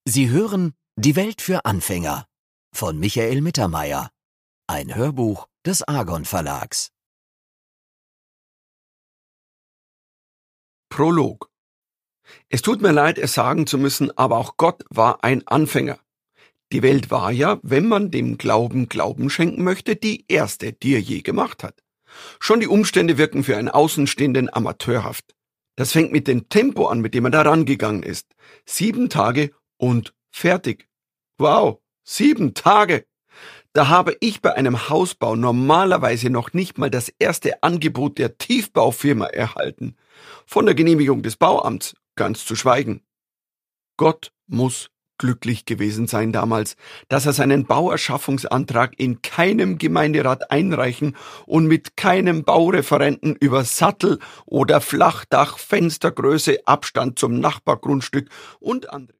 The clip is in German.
Sie hören Die Welt für Anfänger von Michael Mittermeier, ein Hörbuch des Argon Verlags. Prolog. Es tut mir leid, es sagen zu müssen, aber auch Gott war ein Anfänger. Die Welt war ja, wenn man dem Glauben Glauben schenken möchte, die erste, die er je gemacht hat. Schon die Umstände wirken für einen Außenstehenden amateurhaft. Das fängt mit dem Tempo an, mit dem er da rangegangen ist. 7 Tage und fertig. Wow, 7 Tage! Da habe ich bei einem Hausbau normalerweise noch nicht mal das erste Angebot der Tiefbaufirma erhalten. Von der Genehmigung des Bauamts ganz zu schweigen. Gott muss glücklich gewesen sein damals, dass er seinen Bauerschaffungsantrag in keinem Gemeinderat einreichen und mit keinem Baureferenten über Sattel- oder Flachdach, Fenstergröße, Abstand zum Nachbargrundstück und andere